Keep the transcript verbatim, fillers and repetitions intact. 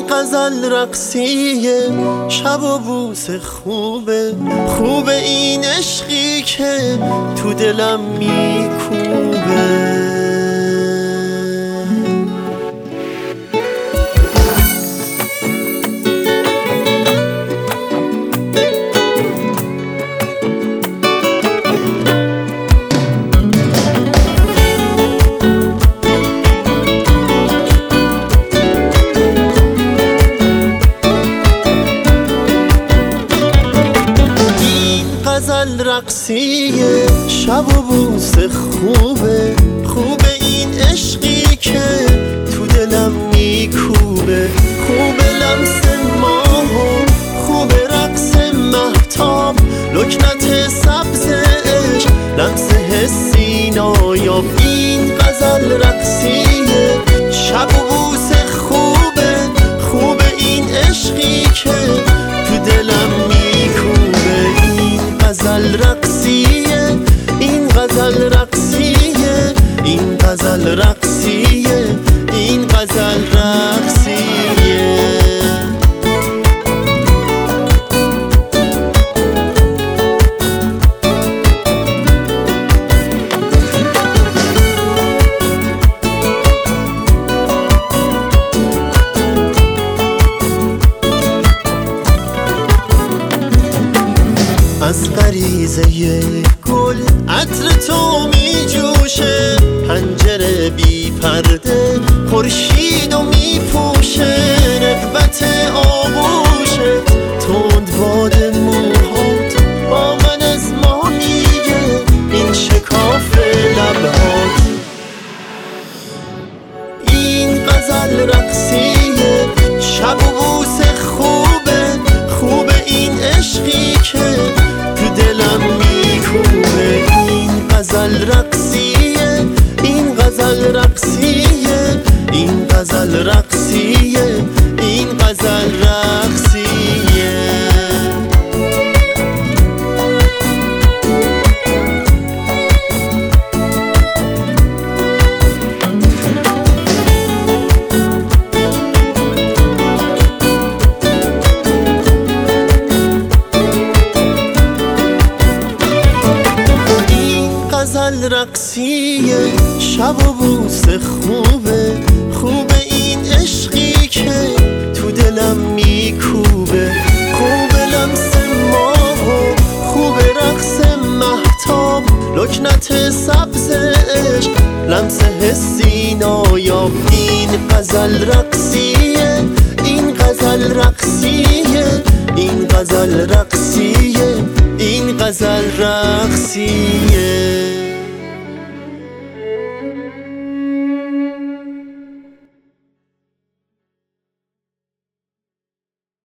غزل رقصیه، شب و بوس خوبه، خوبه این عشقی که تو دلم میکوبه. غزل رقصیه، شب و بوس خوبه، خوبه این عشقی که تو دلم میکوبه. خوبه لمس ماه و خوبه رقص مهتاب، لکنت سبز عشق لمس حسی نایاب. این غزل رقصیه، شب و بوس خوبه، خوبه این عشقی که تو دلم میکوبه. غزل رقصیه، این غزل رقصیه، این غزل رقصیه، این غزل رقصیه. از غریزه گل عطر تو می جوشه، پنجره بی پرده خورشید و می پوشه. رغبت آغوشه تند باد موهات، با من از ما میگه این شکاف لبهات. این غزل رقصیه، شب و بوس خوبه، خوبه این عشقی که دلم میکوبه. این غزل رقصیه، این غزل رقصیه، این غزل رقصیه، این غزل رقصیه. غزل رقصیه، شب و بوس خوبه، خوبه این عشقی که تو دلم میکوبه. خوبه لمس ماه و خوبه رقص مهتاب، لکنت سبز عشق لمس حسی نایاب. این غزل رقصیه، این غزل رقصیه، این غزل رقصیه، این غزل رقصیه.